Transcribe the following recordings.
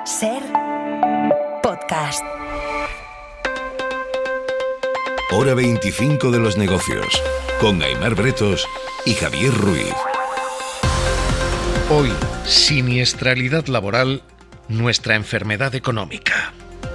Ser podcast. Hora 25 de los negocios, con Aimar Bretos y Javier Ruiz. Hoy, siniestralidad laboral, nuestra enfermedad económica.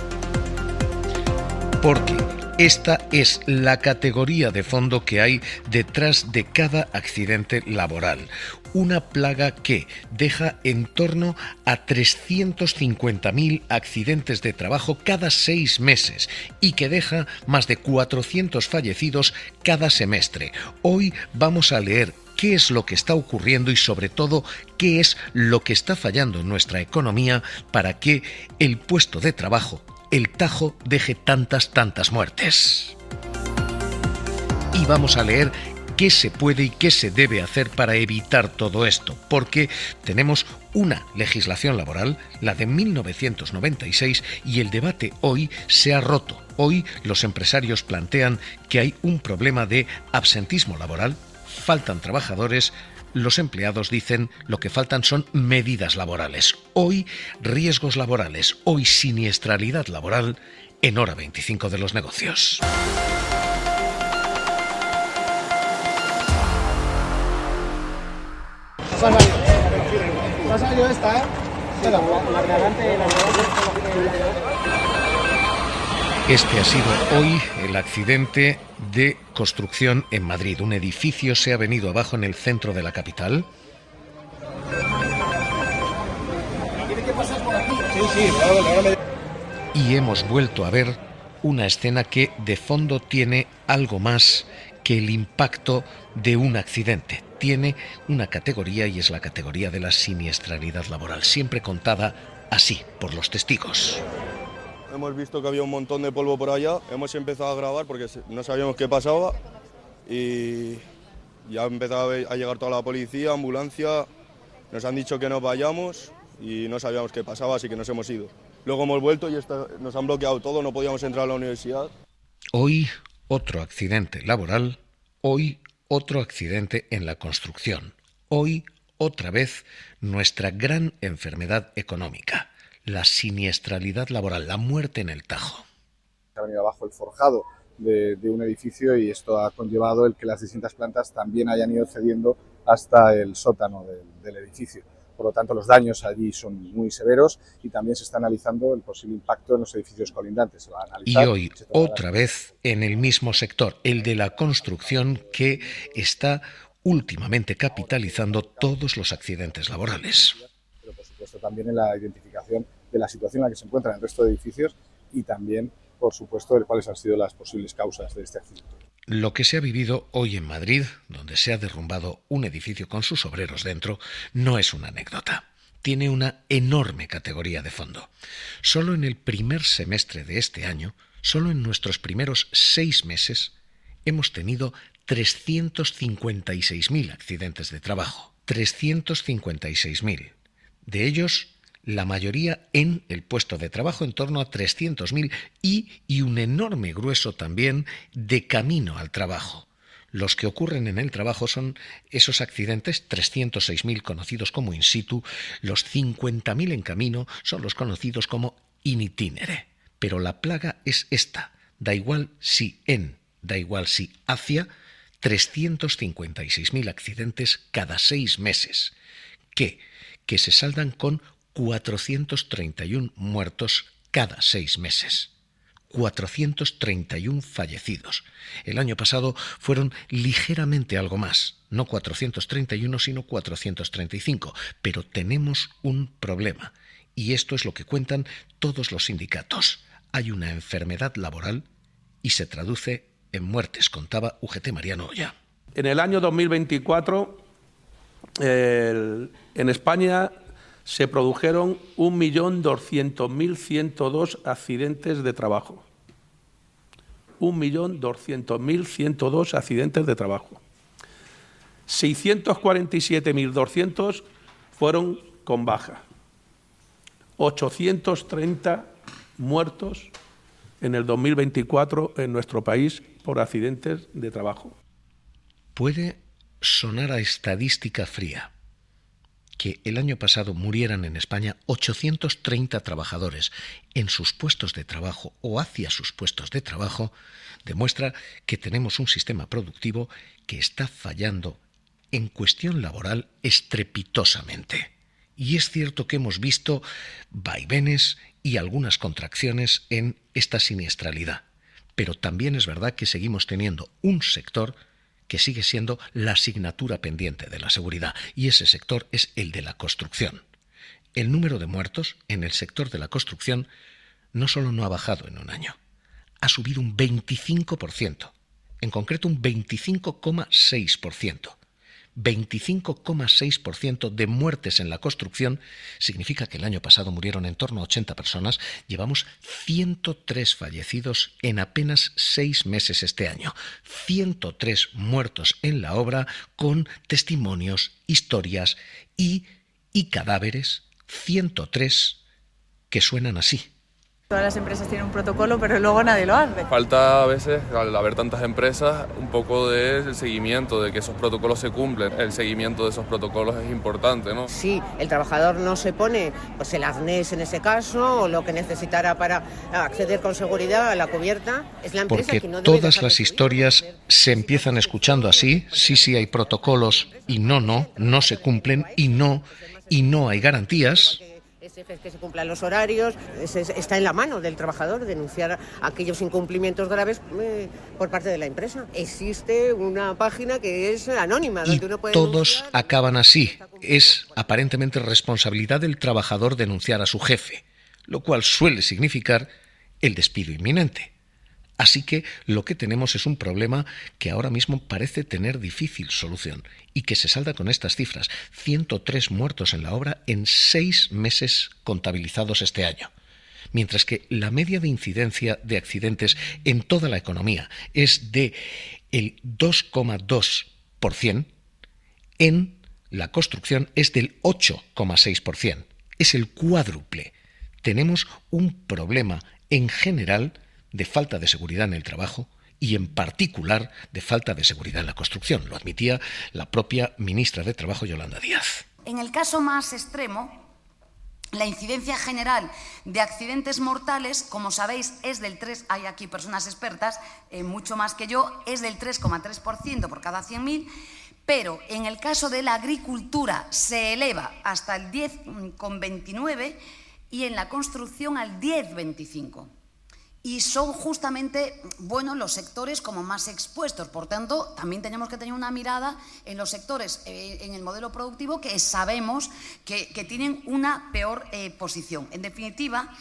Porque esta es la categoría de fondo que hay detrás de cada accidente laboral. Una plaga que deja en torno a 350.000 accidentes de trabajo cada 6 meses y que deja más de 400 fallecidos cada semestre. Hoy vamos a leer qué es lo que está ocurriendo y sobre todo qué es lo que está fallando en nuestra economía para que el puesto de trabajo, el Tajo, deje tantas muertes. Y vamos a leer qué se puede y qué se debe hacer para evitar todo esto, porque tenemos una legislación laboral, la de 1996, y el debate hoy se ha roto. Hoy los empresarios plantean que hay un problema de absentismo laboral, faltan trabajadores. Los empleados dicen lo que faltan son medidas laborales. Hoy, riesgos laborales. Hoy, siniestralidad laboral en Hora 25 de los negocios. Pasa yo esta, ¿eh? Este ha sido hoy el accidente de construcción en Madrid. Un edificio se ha venido abajo en el centro de la capital. Y hemos vuelto a ver una escena que de fondo tiene algo más que el impacto de un accidente. Tiene una categoría y es la categoría de la siniestralidad laboral, siempre contada así por los testigos. Hemos visto que había un montón de polvo por allá, hemos empezado a grabar porque no sabíamos qué pasaba y ya ha empezado a llegar toda la policía, ambulancia, nos han dicho que nos vayamos y no sabíamos qué pasaba, así que nos hemos ido. Luego hemos vuelto y nos han bloqueado todo, no podíamos entrar a la universidad. Hoy otro accidente laboral, hoy otro accidente en la construcción, hoy otra vez nuestra gran enfermedad económica. La siniestralidad laboral, la muerte en el Tajo. Ha venido abajo el forjado de un edificio y esto ha conllevado el que las distintas plantas también hayan ido cediendo hasta el sótano del edificio. Por lo tanto, los daños allí son muy severos y también se está analizando el posible impacto en los edificios colindantes. Se va a analizar, y hoy otra vez en el mismo sector, el de la construcción, que está últimamente capitalizando todos los accidentes laborales. Pero por supuesto también en la identificación de la situación en la que se encuentran el resto de edificios y también, por supuesto, de cuáles han sido las posibles causas de este accidente. Lo que se ha vivido hoy en Madrid, donde se ha derrumbado un edificio con sus obreros dentro, no es una anécdota. Tiene una enorme categoría de fondo. Solo en el primer semestre de este año, solo en nuestros primeros 6 meses, hemos tenido 356.000 accidentes de trabajo. 356.000. De ellos, la mayoría en el puesto de trabajo, en torno a 300.000, y un enorme grueso también de camino al trabajo. Los que ocurren en el trabajo son esos accidentes, 306.000 conocidos como in situ, los 50.000 en camino son los conocidos como in itinere. Pero la plaga es esta, da igual si hacia, 356.000 accidentes cada 6 meses, que se saldan con 431 muertos cada 6 meses. 431 fallecidos. El año pasado fueron ligeramente algo más, no 431 sino 435, pero tenemos un problema y esto es lo que cuentan todos los sindicatos. Hay una enfermedad laboral y se traduce en muertes, contaba UGT Mariano Oya. En el año 2024 en España se produjeron 1.200.102 accidentes de trabajo. 1.200.102 accidentes de trabajo. 647.200 fueron con baja. 830 muertos en el 2024 en nuestro país por accidentes de trabajo. Puede sonar a estadística fría, que el año pasado murieran en España 830 trabajadores en sus puestos de trabajo o hacia sus puestos de trabajo, demuestra que tenemos un sistema productivo que está fallando en cuestión laboral estrepitosamente. Y es cierto que hemos visto vaivenes y algunas contracciones en esta siniestralidad, pero también es verdad que seguimos teniendo un sector que sigue siendo la asignatura pendiente de la seguridad, y ese sector es el de la construcción. El número de muertos en el sector de la construcción no solo no ha bajado en un año, ha subido un 25%, en concreto un 25,6%. 25,6% de muertes en la construcción significa que el año pasado murieron en torno a 80 personas. Llevamos 103 fallecidos en apenas 6 meses este año. 103 muertos en la obra con testimonios, historias y cadáveres. 103 que suenan así. Todas las empresas tienen un protocolo, pero luego nadie lo hace. Falta a veces, al haber tantas empresas, un poco de seguimiento, de que esos protocolos se cumplen. El seguimiento de esos protocolos es importante, ¿no? Si el trabajador no se pone pues el arnés en ese caso, o lo que necesitara para acceder con seguridad a la cubierta, es la empresa porque que no debe todas las historias se empiezan escuchando así, sí hay protocolos y no se cumplen y no hay garantías. Que se cumplan los horarios, está en la mano del trabajador denunciar aquellos incumplimientos graves por parte de la empresa. Existe una página que es anónima, donde uno puede todos denunciar. Acaban así. Es aparentemente responsabilidad del trabajador denunciar a su jefe, lo cual suele significar el despido inminente. Así que lo que tenemos es un problema que ahora mismo parece tener difícil solución y que se salda con estas cifras: 103 muertos en la obra en 6 meses contabilizados este año. Mientras que la media de incidencia de accidentes en toda la economía es de el 2,2%, en la construcción es del 8,6%. Es el cuádruple. Tenemos un problema en general de falta de seguridad en el trabajo y en particular de falta de seguridad en la construcción. Lo admitía la propia ministra de Trabajo, Yolanda Díaz. En el caso más extremo, la incidencia general de accidentes mortales, como sabéis, es del 3, hay aquí personas expertas, mucho más que yo, es del 3,3% por cada 100.000, pero en el caso de la agricultura se eleva hasta el 10,29 y en la construcción al 10,25. Y son justamente, los sectores como más expuestos. Por tanto, también tenemos que tener una mirada en los sectores, en el modelo productivo, que sabemos que tienen una peor posición. En definitiva,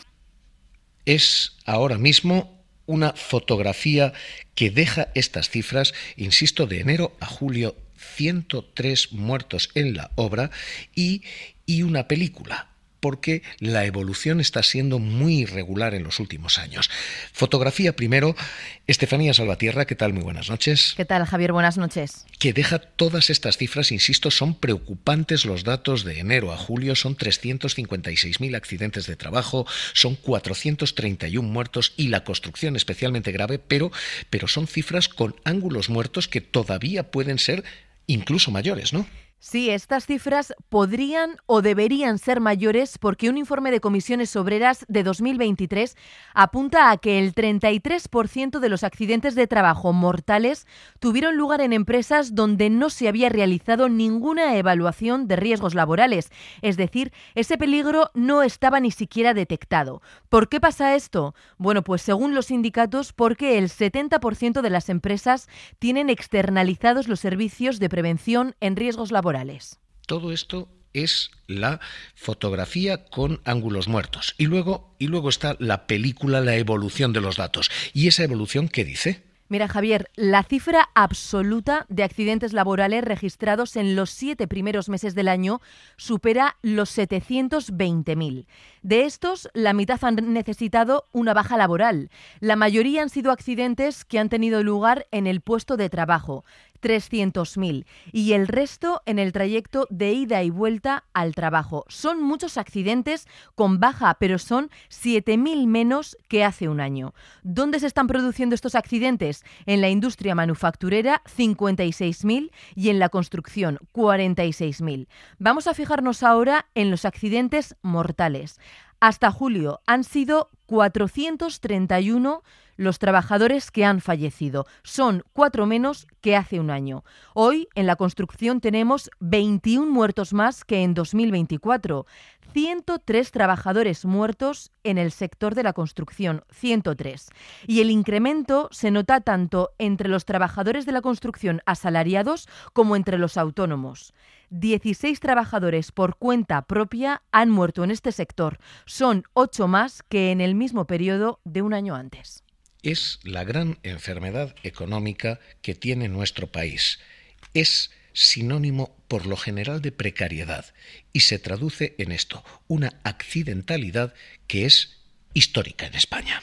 es ahora mismo una fotografía que deja estas cifras, insisto, de enero a julio, 103 muertos en la obra y una película, porque la evolución está siendo muy irregular en los últimos años. Fotografía primero, Estefanía Salvatierra, ¿qué tal? Muy buenas noches. ¿Qué tal, Javier? Buenas noches. Que deja todas estas cifras, insisto, son preocupantes los datos de enero a julio, son 356.000 accidentes de trabajo, son 431 muertos y la construcción especialmente grave, pero son cifras con ángulos muertos que todavía pueden ser incluso mayores, ¿no? Sí, estas cifras podrían o deberían ser mayores porque un informe de Comisiones Obreras de 2023 apunta a que el 33% de los accidentes de trabajo mortales tuvieron lugar en empresas donde no se había realizado ninguna evaluación de riesgos laborales. Es decir, ese peligro no estaba ni siquiera detectado. ¿Por qué pasa esto? Bueno, pues según los sindicatos, porque el 70% de las empresas tienen externalizados los servicios de prevención en riesgos laborales. Todo esto es la fotografía con ángulos muertos. Y luego está la película, la evolución de los datos. ¿Y esa evolución qué dice? Mira, Javier, la cifra absoluta de accidentes laborales registrados en los 7 primeros meses del año supera los 720.000. De estos, la mitad han necesitado una baja laboral. La mayoría han sido accidentes que han tenido lugar en el puesto de trabajo. 300.000 y el resto en el trayecto de ida y vuelta al trabajo. Son muchos accidentes con baja, pero son 7.000 menos que hace un año. ¿Dónde se están produciendo estos accidentes? En la industria manufacturera, 56.000 y en la construcción, 46.000. Vamos a fijarnos ahora en los accidentes mortales. Hasta julio han sido 431 los trabajadores que han fallecido. Son 4 menos que hace un año. Hoy en la construcción tenemos 21 muertos más que en 2024. 103 trabajadores muertos en el sector de la construcción, 103. Y el incremento se nota tanto entre los trabajadores de la construcción asalariados como entre los autónomos. 16 trabajadores por cuenta propia han muerto en este sector. Son 8 más que en el mismo periodo de un año antes. Es la gran enfermedad económica que tiene nuestro país. Es sinónimo por lo general de precariedad y se traduce en esto, una accidentalidad que es histórica en España.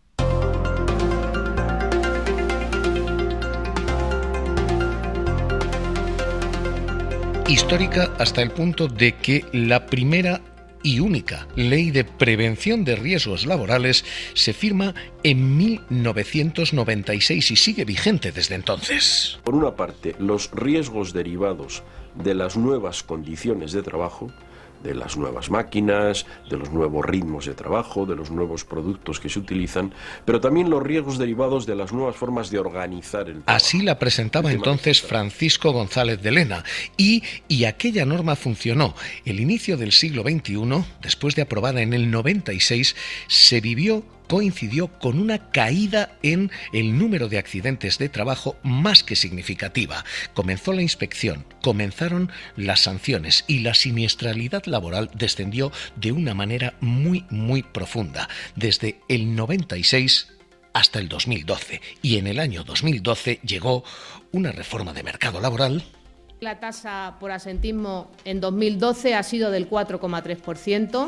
Histórica hasta el punto de que la primera y única ley de prevención de riesgos laborales se firma en 1996 y sigue vigente desde entonces. Por una parte, los riesgos derivados de las nuevas condiciones de trabajo, de las nuevas máquinas, de los nuevos ritmos de trabajo, de los nuevos productos que se utilizan, pero también los riesgos derivados de las nuevas formas de organizar el trabajo. Así la presentaba entonces Francisco González de Lena y aquella norma funcionó. El inicio del siglo XXI, después de aprobada en el 96, coincidió con una caída en el número de accidentes de trabajo más que significativa. Comenzó la inspección, comenzaron las sanciones y la siniestralidad laboral descendió de una manera muy, muy profunda, desde el 96 hasta el 2012. Y en el año 2012 llegó una reforma de mercado laboral. La tasa por asentismo en 2012 ha sido del 4,3%.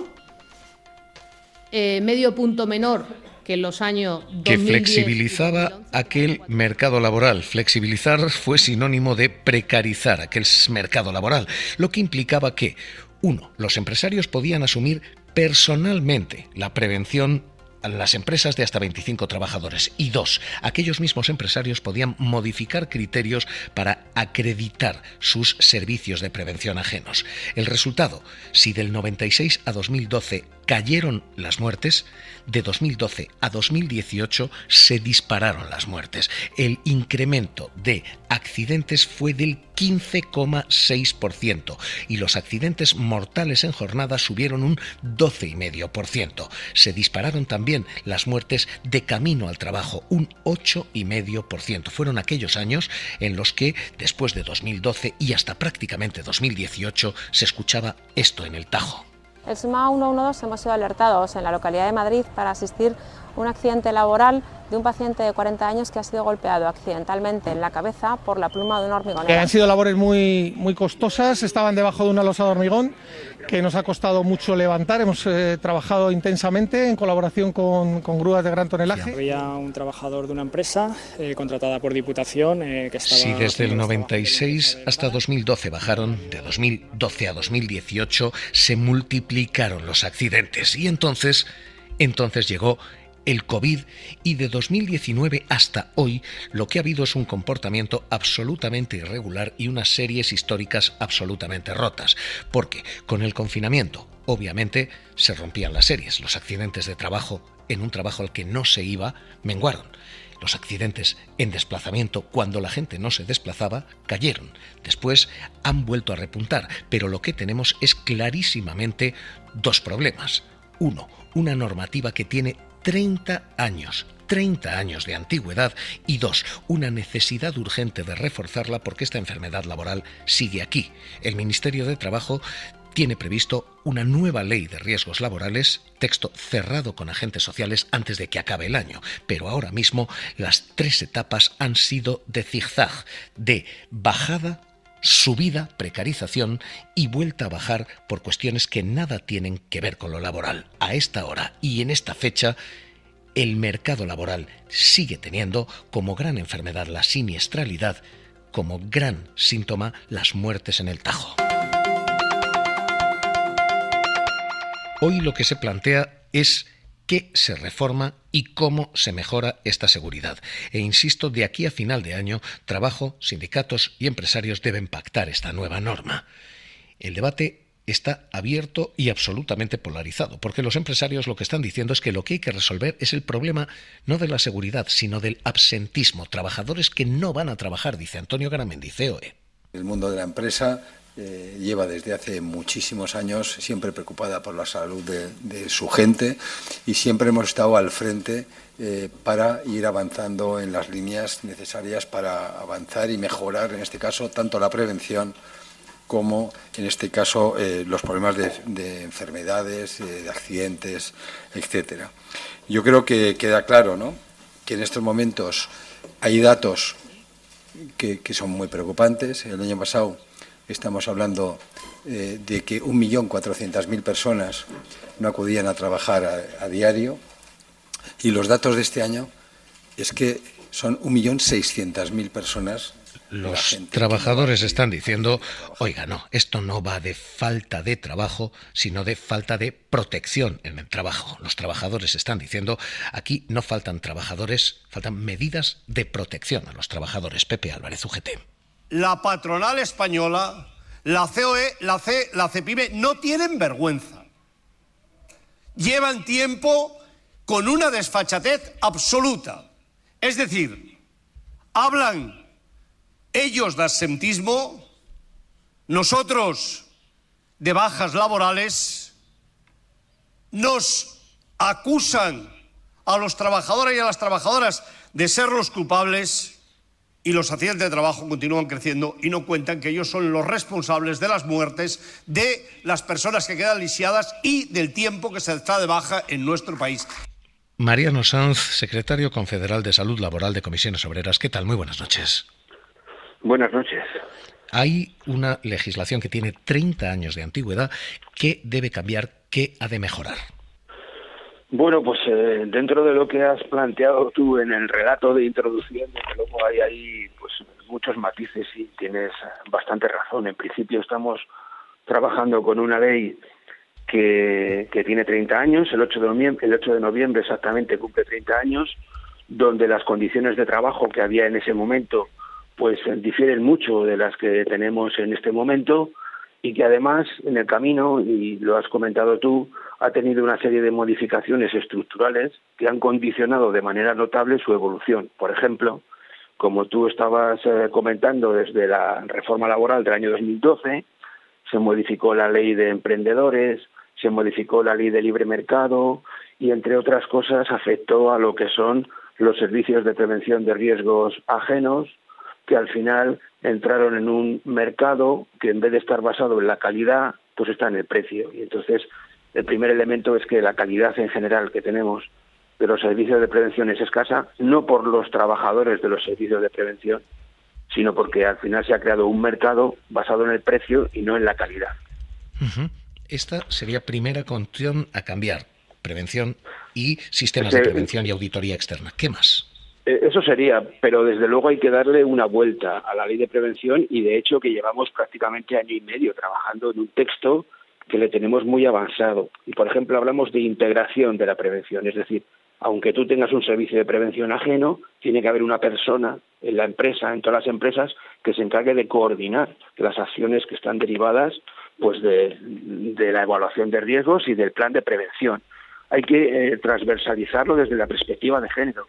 Medio punto menor que en los años 2010. Que flexibilizaba aquel mercado laboral. Flexibilizar fue sinónimo de precarizar aquel mercado laboral, lo que implicaba que, 1, los empresarios podían asumir personalmente la prevención a las empresas de hasta 25 trabajadores y 2, aquellos mismos empresarios podían modificar criterios para acreditar sus servicios de prevención ajenos. El resultado, si del 96 a 2012 cayeron las muertes, de 2012 a 2018 se dispararon las muertes. El incremento de accidentes fue del 15,6% y los accidentes mortales en jornada subieron un 12,5%. Se dispararon también las muertes de camino al trabajo, un 8,5%. Fueron aquellos años en los que, después de 2012 y hasta prácticamente 2018, se escuchaba esto en el Tajo. El SMA 112 hemos sido alertados en la localidad de Madrid para asistir a un accidente laboral de un paciente de 40 años que ha sido golpeado accidentalmente en la cabeza por la pluma de un hormigonero. Han sido labores muy costosas, estaban debajo de una losa de hormigón que nos ha costado mucho levantar, hemos trabajado intensamente en colaboración con grúas de gran tonelaje. Había un trabajador de una empresa contratada por Diputación que estaba... Sí, desde el 96 hasta 2012 bajaron, de 2012 a 2018 se multiplicaron los accidentes y entonces llegó el COVID y de 2019 hasta hoy lo que ha habido es un comportamiento absolutamente irregular y unas series históricas absolutamente rotas, porque con el confinamiento obviamente se rompían las series, los accidentes de trabajo en un trabajo al que no se iba menguaron. Los accidentes en desplazamiento, cuando la gente no se desplazaba, cayeron. Después han vuelto a repuntar, pero lo que tenemos es clarísimamente dos problemas. Uno, una normativa que tiene 30 años de antigüedad y 2, una necesidad urgente de reforzarla porque esta enfermedad laboral sigue aquí. El Ministerio de Trabajo tiene previsto una nueva ley de riesgos laborales, texto cerrado con agentes sociales antes de que acabe el año, pero ahora mismo las 3 etapas han sido de zigzag, de bajada, subida, precarización y vuelta a bajar por cuestiones que nada tienen que ver con lo laboral. A esta hora y en esta fecha, el mercado laboral sigue teniendo como gran enfermedad la siniestralidad como gran síntoma las muertes en el Tajo. Hoy lo que se plantea es qué se reforma y cómo se mejora esta seguridad. E insisto, de aquí a final de año, trabajo, sindicatos y empresarios deben pactar esta nueva norma. El debate está abierto y absolutamente polarizado, porque los empresarios lo que están diciendo es que lo que hay que resolver es el problema no de la seguridad, sino del absentismo. Trabajadores que no van a trabajar, dice Antonio Garamendi, COE. El mundo de la empresa lleva desde hace muchísimos años siempre preocupada por la salud de su gente y siempre hemos estado al frente para ir avanzando en las líneas necesarias para avanzar y mejorar, en este caso, tanto la prevención como, en este caso, los problemas de enfermedades, de accidentes, etcétera. Yo creo que queda claro, ¿no?, que en estos momentos hay datos que son muy preocupantes. El año pasado estamos hablando de que 1.400.000 personas no acudían a trabajar a diario, y los datos de este año es que son 1.600.000 personas. Los trabajadores están diciendo, oiga, no, esto no va de falta de trabajo, sino de falta de protección en el trabajo. Los trabajadores están diciendo, aquí no faltan trabajadores, faltan medidas de protección a los trabajadores. Pepe Álvarez, UGT. La patronal española, la COE, la CEPIME, no tienen vergüenza. Llevan tiempo con una desfachatez absoluta. Es decir, hablan ellos de absentismo, nosotros de bajas laborales, nos acusan a los trabajadores y a las trabajadoras de ser los culpables, y los accidentes de trabajo continúan creciendo y no cuentan que ellos son los responsables de las muertes de las personas que quedan lisiadas y del tiempo que se está de baja en nuestro país. Mariano Sanz, secretario confederal de Salud Laboral de Comisiones Obreras. ¿Qué tal? Muy buenas noches. Buenas noches. Hay una legislación que tiene 30 años de antigüedad. ¿Qué debe cambiar? ¿Qué ha de mejorar? Bueno, pues dentro de lo que has planteado tú en el relato de introducción, desde luego hay ahí pues muchos matices y tienes bastante razón. En principio estamos trabajando con una ley que tiene 30 años, el 8 de noviembre exactamente cumple 30 años, donde las condiciones de trabajo que había en ese momento pues difieren mucho de las que tenemos en este momento, y que además en el camino, y lo has comentado tú, ha tenido una serie de modificaciones estructurales que han condicionado de manera notable su evolución. Por ejemplo, como tú estabas comentando, desde la reforma laboral del año 2012, se modificó la ley de emprendedores, se modificó la ley de libre mercado y, entre otras cosas, afectó a lo que son los servicios de prevención de riesgos ajenos, que al final entraron en un mercado que, en vez de estar basado en la calidad, pues está en el precio. Y entonces el primer elemento es que la calidad en general que tenemos de los servicios de prevención es escasa, no por los trabajadores de los servicios de prevención, sino porque al final se ha creado un mercado basado en el precio y no en la calidad. Esta sería primera cuestión a cambiar: prevención y sistemas de prevención y auditoría externa. ¿Qué más? Eso sería, pero desde luego hay que darle una vuelta a la ley de prevención, y de hecho que llevamos prácticamente año y medio trabajando en un texto que le tenemos muy avanzado. Y, por ejemplo, hablamos de integración de la prevención, es decir, aunque tú tengas un servicio de prevención ajeno, tiene que haber una persona en la empresa, en todas las empresas, que se encargue de coordinar las acciones que están derivadas pues de la evaluación de riesgos y del plan de prevención. Hay que transversalizarlo desde la perspectiva de género.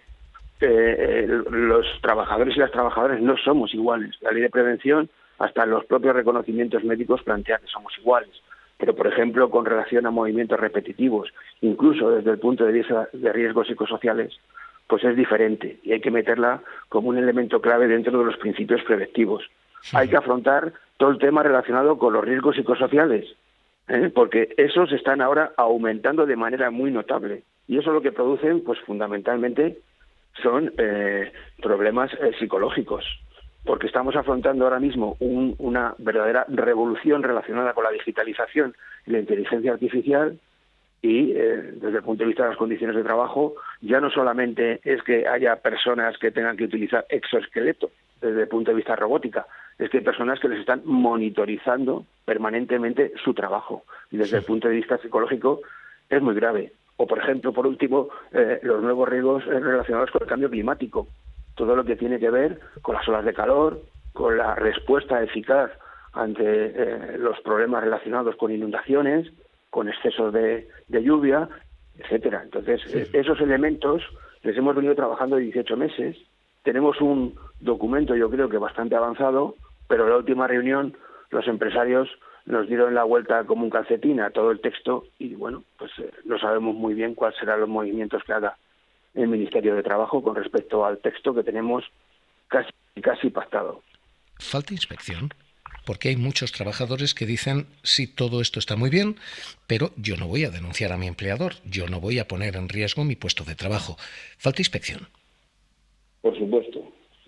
Los trabajadores y las trabajadoras no somos iguales. La ley de prevención, hasta los propios reconocimientos médicos, plantea que somos iguales. Pero, por ejemplo, con relación a movimientos repetitivos, incluso desde el punto de vista de riesgos psicosociales, pues es diferente, y hay que meterla como un elemento clave dentro de los principios preventivos. Hay que afrontar todo el tema relacionado con los riesgos psicosociales, porque esos están ahora aumentando de manera muy notable, y eso lo que producen, pues fundamentalmente, son problemas psicológicos, porque estamos afrontando ahora mismo una verdadera revolución relacionada con la digitalización y la inteligencia artificial, y desde el punto de vista de las condiciones de trabajo, ya no solamente es que haya personas que tengan que utilizar exoesqueleto, desde el punto de vista robótica, es que hay personas que les están monitorizando permanentemente su trabajo, y desde el punto de vista psicológico es muy grave. O, por ejemplo, por último, los nuevos riesgos relacionados con el cambio climático, todo lo que tiene que ver con las olas de calor, con la respuesta eficaz ante los problemas relacionados con inundaciones, con excesos de lluvia, etcétera. Entonces, esos elementos les hemos venido trabajando 18 meses. Tenemos un documento, yo creo que bastante avanzado, pero en la última reunión los empresarios nos dieron la vuelta como un calcetín a todo el texto y, bueno, pues no sabemos muy bien cuáles serán los movimientos que haga el Ministerio de Trabajo con respecto al texto que tenemos casi pactado. ¿Falta inspección? Porque hay muchos trabajadores que dicen, sí, todo esto está muy bien, pero yo no voy a denunciar a mi empleador, yo no voy a poner en riesgo mi puesto de trabajo. ¿Falta inspección? Por supuesto.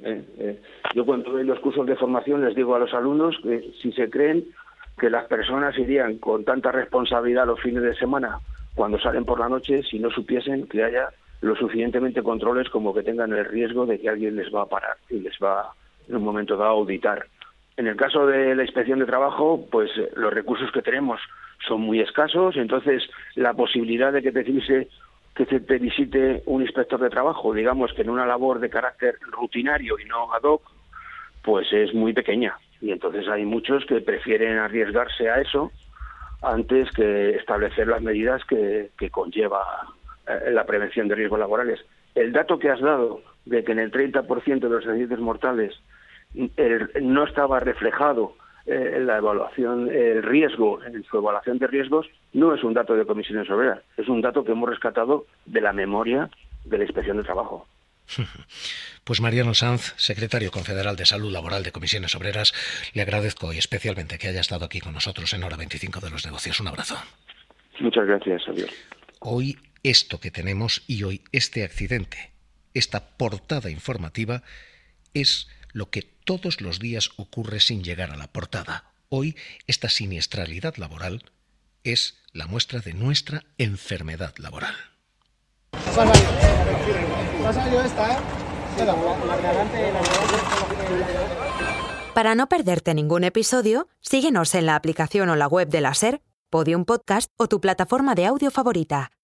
Yo cuando doy los cursos de formación les digo a los alumnos que si se creen que las personas irían con tanta responsabilidad los fines de semana cuando salen por la noche, si no supiesen que haya lo suficientemente controles como que tengan el riesgo de que alguien les va a parar y les va en un momento dado a auditar. En el caso de la inspección de trabajo, pues los recursos que tenemos son muy escasos, entonces la posibilidad de que te visite un inspector de trabajo, digamos que en una labor de carácter rutinario y no ad hoc, pues es muy pequeña. Y entonces hay muchos que prefieren arriesgarse a eso antes que establecer las medidas que conlleva la prevención de riesgos laborales. El dato que has dado de que en el 30% de los accidentes mortales no estaba reflejado la evaluación, el riesgo, en su evaluación de riesgos, no es un dato de Comisiones Obreras, es un dato que hemos rescatado de la memoria de la Inspección de Trabajo. Pues Mariano Sanz, secretario confederal de Salud Laboral de Comisiones Obreras, le agradezco hoy especialmente que haya estado aquí con nosotros en Hora 25 de los Negocios. Un abrazo. Muchas gracias, Javier. Hoy esto que tenemos y hoy este accidente, esta portada informativa, es lo que todos los días ocurre sin llegar a la portada. Hoy esta siniestralidad laboral es la muestra de nuestra enfermedad laboral. Para no perderte ningún episodio, síguenos en la aplicación o la web de la SER, Podium Podcast o tu plataforma de audio favorita.